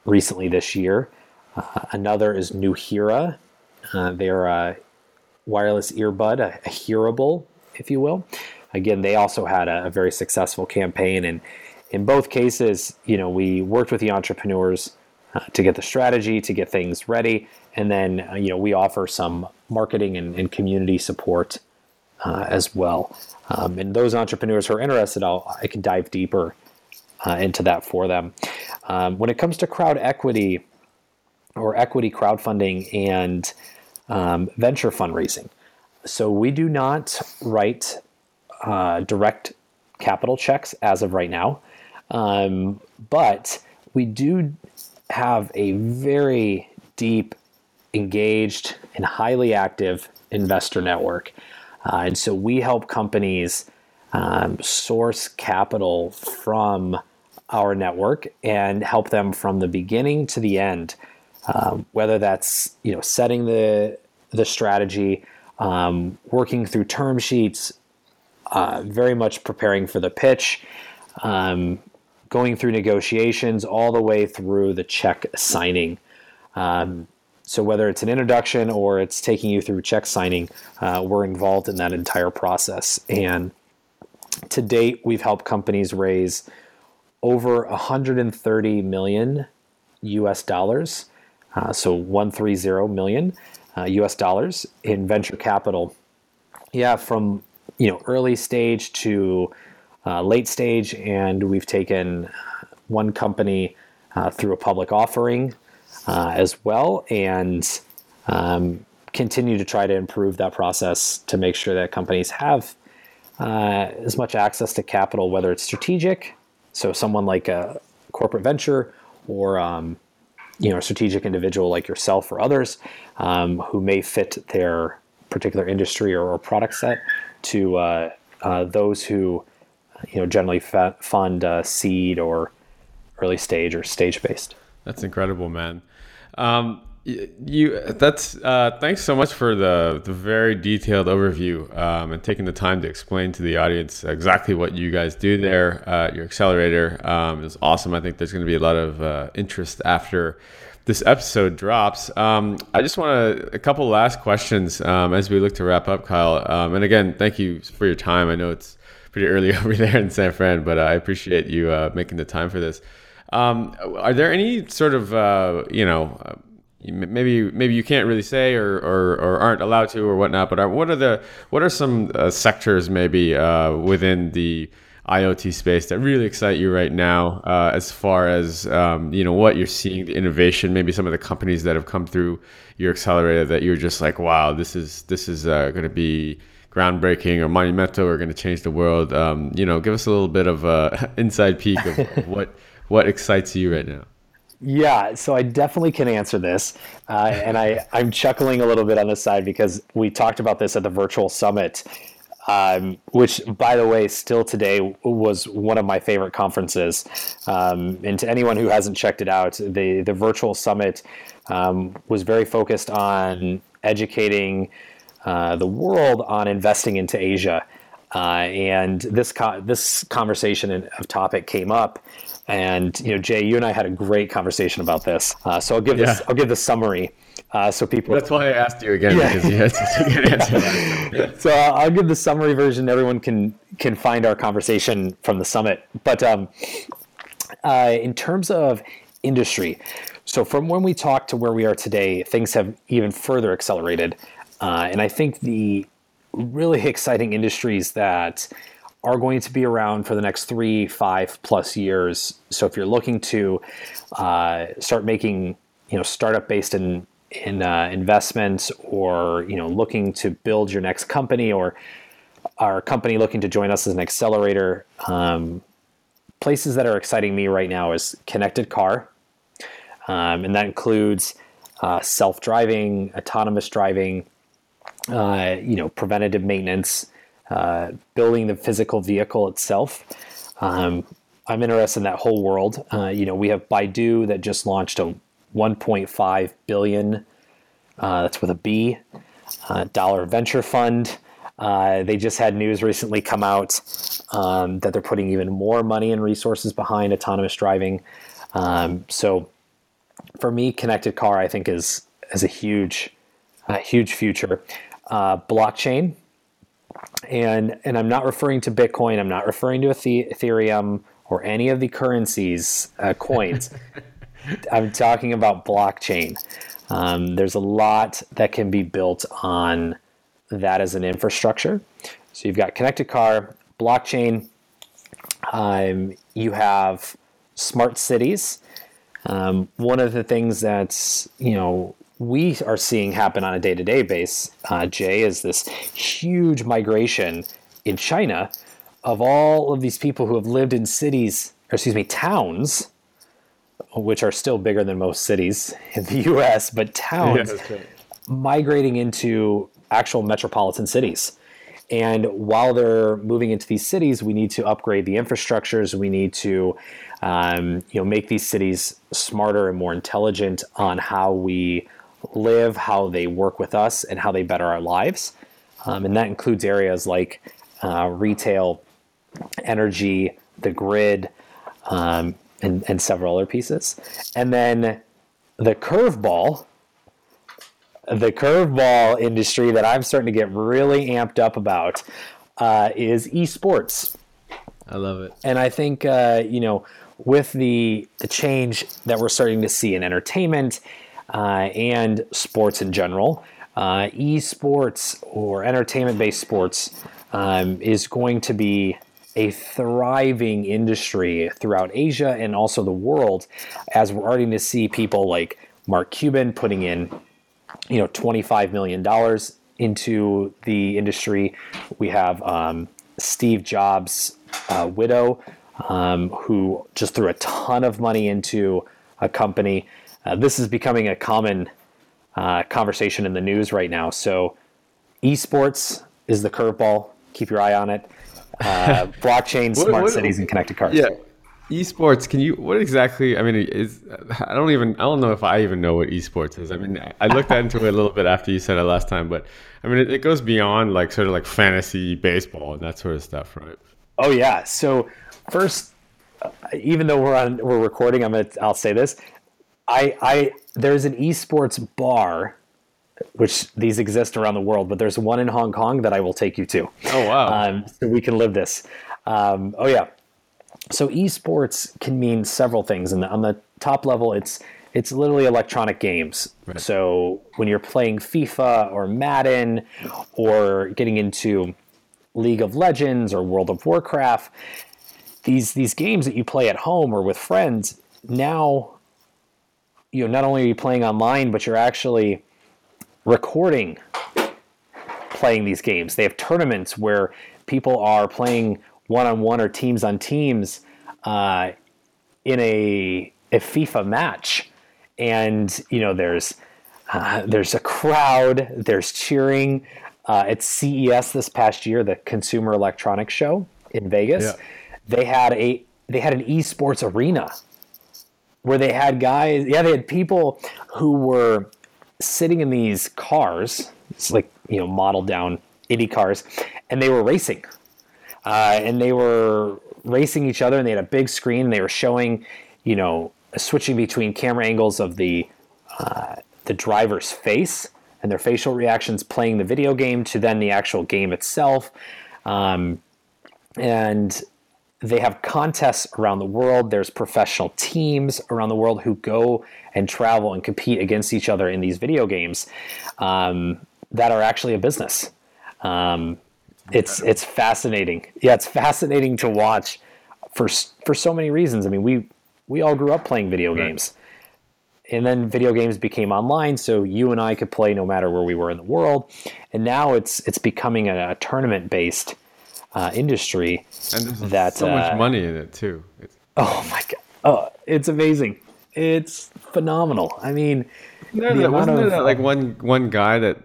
recently this year. Uh, another is Nuheara. Uh, they're a wireless earbud, a, a hearable, if you will. Again, they also had a, a very successful campaign, and in both cases, you know, we worked with the entrepreneurs uh, to get the strategy, to get things ready, and then uh, you know, we offer some marketing and, and community support uh, as well. Um, and those entrepreneurs who are interested, I'll, I can dive deeper uh, into that for them. Um, when it comes to crowd equity or equity crowdfunding and um, venture fundraising, so we do not write uh, direct capital checks as of right now, um, but we do have a very deep, engaged, and highly active investor network. Uh, and so we help companies um, source capital from our network and help them from the beginning to the end, um, whether that's, you know, setting the the strategy, um, working through term sheets, uh, very much preparing for the pitch, um, going through negotiations, all the way through the check signing. Um, So whether it's an introduction or it's taking you through check signing, uh, we're involved in that entire process. And to date, we've helped companies raise over one hundred thirty million U S dollars, uh, so one hundred thirty million uh, U S dollars in venture capital. Yeah, from you know early stage to uh, late stage, and we've taken one company uh, through a public offering. Uh, as well, and um, continue to try to improve that process to make sure that companies have uh, as much access to capital, whether it's strategic, so someone like a corporate venture, or um, you know a strategic individual like yourself or others um, who may fit their particular industry or, or product set, to uh, uh, those who you know generally fa- fund uh, seed or early stage or stage based. That's incredible, man. Um, you that's uh, thanks so much for the the very detailed overview um, and taking the time to explain to the audience exactly what you guys do there. Uh, your accelerator um, is awesome. I think there's going to be a lot of uh, interest after this episode drops. Um, I just want to a couple last questions um, as we look to wrap up, Kyle. Um, and again, thank you for your time. I know it's pretty early over there in San Fran, but uh, I appreciate you uh, making the time for this. Um, are there any sort of, uh, you know, uh, maybe maybe you can't really say or, or, or aren't allowed to or whatnot, but are, what are the what are some uh, sectors maybe uh, within the IoT space that really excite you right now, uh, as far as um, you know what you're seeing, the innovation, maybe some of the companies that have come through your accelerator that you're just like, wow, this is this is uh, going to be groundbreaking or monumental or going to change the world. Um, you know, give us a little bit of a inside peek of, of what. What excites you right now? Yeah, so I definitely can answer this. Uh, and I, I'm chuckling a little bit on the side because we talked about this at the virtual summit, um, which, by the way, still today was one of my favorite conferences. Um, and to anyone who hasn't checked it out, the, the virtual summit um, was very focused on educating uh, the world on investing into Asia. Uh, and this co- this conversation of topic came up. And you know, Jay, you and I had a great conversation about this. Uh, so I'll give this. Yeah. I'll give the summary. Uh, so people. That's why I asked you again, yeah. because you had such a good answer. Yeah. So uh, I'll give the summary version. Everyone can can find our conversation from the summit. But um, uh, in terms of industry, so from when we talked to where we are today, things have even further accelerated. Uh, and I think the really exciting industries that are going to be around for the next three, five plus years. So if you're looking to uh, start making, you know, startup based in in uh, investments, or you know, looking to build your next company, or our company looking to join us as an accelerator, um, places that are exciting me right now is connected car, um, and that includes uh, self-driving, autonomous driving, uh, you know, preventative maintenance. Uh, building the physical vehicle itself. Um, I'm interested in that whole world. Uh, you know, we have Baidu that just launched a one point five billion, uh, that's with a B, uh, dollar venture fund. Uh, they just had news recently come out um, that they're putting even more money and resources behind autonomous driving. Um, so for me, connected car, I think is, is a huge, a huge future. Uh, blockchain. And, and I'm not referring to Bitcoin. I'm not referring to Ethereum or any of the currencies, uh, coins. I'm talking about blockchain. Um, there's a lot that can be built on that as an infrastructure. So you've got connected car, blockchain. Um, you have smart cities. Um, one of the things that's, you know, we are seeing happen on a day-to-day base, uh, Jay, is this huge migration in China of all of these people who have lived in cities, or excuse me, towns, which are still bigger than most cities in the U S, but towns yeah, right. migrating into actual metropolitan cities. And while they're moving into these cities, we need to upgrade the infrastructures. We need to, um, you know, make these cities smarter and more intelligent on how we live, how they work with us, and how they better our lives. Um, and that includes areas like uh, retail, energy, the grid, um, and, and several other pieces. And then the curveball, the curveball industry that I'm starting to get really amped up about uh, is esports. I love it. And I think, uh, you know, with the the change that we're starting to see in entertainment uh, and sports in general, uh, esports or entertainment-based sports um, is going to be a thriving industry throughout Asia and also the world, as we're starting to see people like Mark Cuban putting in, you know, twenty-five million dollars into the industry. We have um, Steve Jobs' uh, widow, um, who just threw a ton of money into a company. Uh, this is becoming a common uh, conversation in the news right now. So esports is the curveball. Keep your eye on it. Uh, blockchain, what, smart what, cities, and connected cars. Yeah. Esports, can you, what exactly, I mean, is, I don't even, I don't know if I even know what esports is. I mean, I looked into it a little bit after you said it last time, but I mean, it, it goes beyond like sort of like fantasy baseball and that sort of stuff, right? Oh yeah. So first, uh, even though we're on, we're recording, I'm going to, I'll say this. I, I, there's an esports bar, which these exist around the world, but there's one in Hong Kong that I will take you to. Oh, wow. Um, so we can live this. Um, oh yeah. So esports can mean several things, and on the top level, it's it's literally electronic games. Right. So when you're playing FIFA or Madden, or getting into League of Legends or World of Warcraft, these these games that you play at home or with friends, now, you know, not only are you playing online, but you're actually recording playing these games. They have tournaments where people are playing one-on-one or teams on teams uh, in a, a FIFA match. And, you know, there's uh, there's a crowd, there's cheering. Uh, at C E S this past year, the Consumer Electronics Show in Vegas, yeah. they had a they had an esports arena where they had guys, yeah, they had people who were sitting in these cars, it's like, you know, modeled down Indy cars, and they were racing. Uh, and they were racing each other, and they had a big screen, and they were showing, you know, switching between camera angles of the uh, the driver's face and their facial reactions playing the video game to then the actual game itself. Um, and they have contests around the world. There's professional teams around the world who go and travel and compete against each other in these video games um, that are actually a business. Um, it's it's fascinating. Yeah, it's fascinating to watch for for so many reasons. I mean, we we all grew up playing video right. games. And then video games became online, so you and I could play no matter where we were in the world. And now it's it's becoming a, a tournament-based uh, industry. And there's that, so much uh, money in it, too. It's- oh, my God. Oh, it's amazing. It's phenomenal. I mean... No, no, wasn't there that, like one one guy that...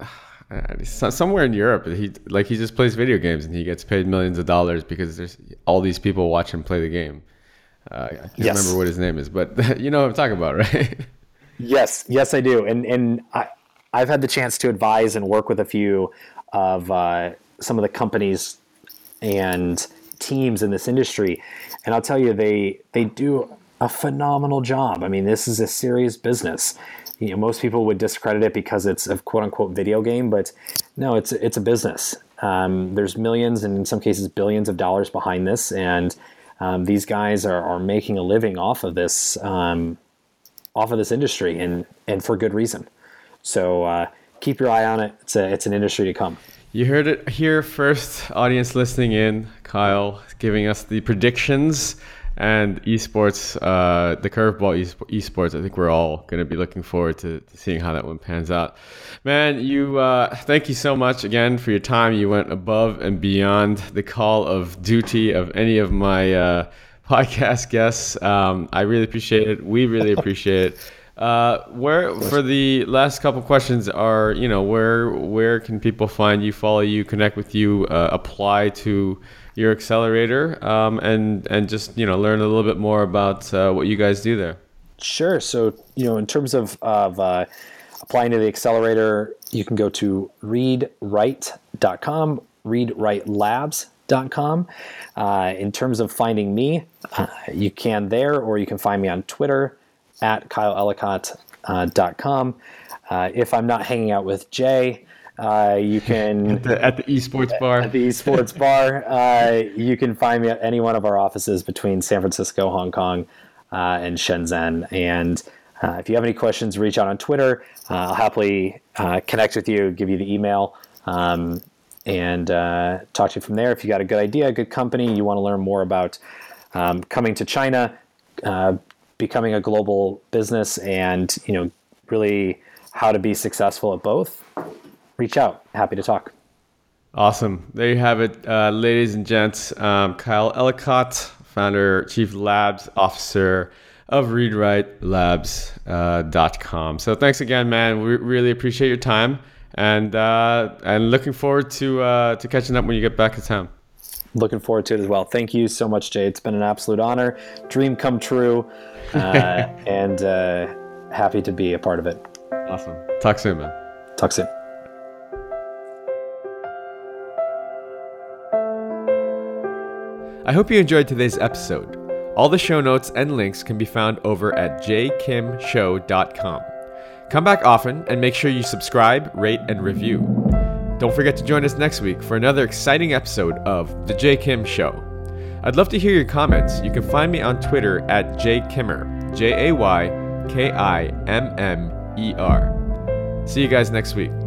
Uh, somewhere in Europe, he like he just plays video games and he gets paid millions of dollars because there's all these people watch him play the game. Uh, I can't yes. remember what his name is, but you know what I'm talking about, right? Yes, yes, I do. And and I, I've had the chance to advise and work with a few of uh, some of the companies and teams in this industry. And I'll tell you, they they do a phenomenal job. I mean, this is a serious business. You know, most people would discredit it because it's a quote unquote video game, but no, it's it's a business. Um, there's millions and in some cases billions of dollars behind this, and um, these guys are, are making a living off of this, um, off of this industry, and and for good reason. So uh, keep your eye on it. It's a it's an industry to come. You heard it here first, audience listening in. Kyle giving us the predictions and esports, uh, the curveball esports. I think we're all going to be looking forward to, to seeing how that one pans out. Man, you uh, thank you so much again for your time. You went above and beyond the call of duty of any of my uh, podcast guests. Um, I really appreciate it. We really appreciate it. Uh, where for the last couple questions are, you know, where where can people find you, follow you, connect with you, uh, apply to your accelerator, um, and and just, you know, learn a little bit more about uh, what you guys do there? Sure. So, you know, in terms of of uh, applying to the accelerator, you can go to read write dot com, read write labs dot com. Uh, in terms of finding me, uh, you can there, or you can find me on Twitter at kyle ellicott dot com. Uh, if I'm not hanging out with Jay, uh, you can at the, at the esports bar. At the esports bar, uh, you can find me at any one of our offices between San Francisco, Hong Kong, uh, and Shenzhen. And uh, if you have any questions, reach out on Twitter. Uh, I'll happily uh, connect with you, give you the email, um, and uh, talk to you from there. If you got a good idea, a good company, you want to learn more about um, coming to China, uh, becoming a global business, and, you know, really how to be successful at both, reach out. Happy to talk. Awesome. There you have it, uh, ladies and gents. Um, Kyle Ellicott, founder, chief labs officer of read write labs dot com. Uh, so thanks again, man. We really appreciate your time, and uh, and looking forward to uh, to catching up when you get back to town. Looking forward to it as well. Thank you so much, Jay. It's been an absolute honor. Dream come true. Uh, and uh, happy to be a part of it. Awesome. Talk soon, man. Talk soon. I hope you enjoyed today's episode. All the show notes and links can be found over at j kim show dot com. Come back often and make sure you subscribe, rate, and review. Don't forget to join us next week for another exciting episode of The Jay Kim Show. I'd love to hear your comments. You can find me on Twitter at jaykimmer, J A Y K I M M E R. See you guys next week.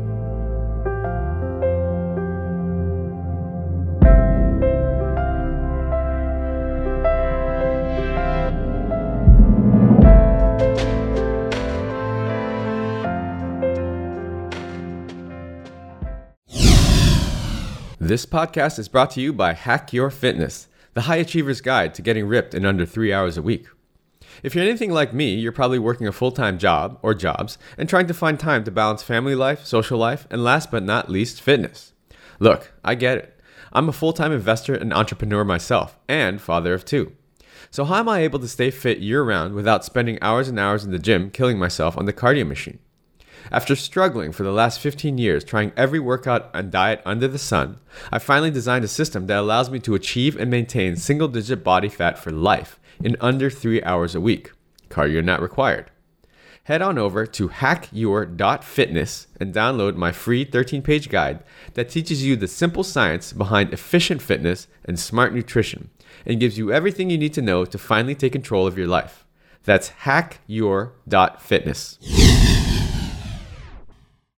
This podcast is brought to you by Hack Your Fitness, the high achiever's guide to getting ripped in under three hours a week. If you're anything like me, you're probably working a full-time job or jobs and trying to find time to balance family life, social life, and last but not least, fitness. Look, I get it. I'm a full-time investor and entrepreneur myself, and father of two. So how am I able to stay fit year-round without spending hours and hours in the gym killing myself on the cardio machine? After struggling for the last fifteen years trying every workout and diet under the sun, I finally designed a system that allows me to achieve and maintain single-digit body fat for life in under three hours a week. Cardio not required. Head on over to hack your dot fitness and download my free thirteen-page guide that teaches you the simple science behind efficient fitness and smart nutrition and gives you everything you need to know to finally take control of your life. That's hack your dot fitness.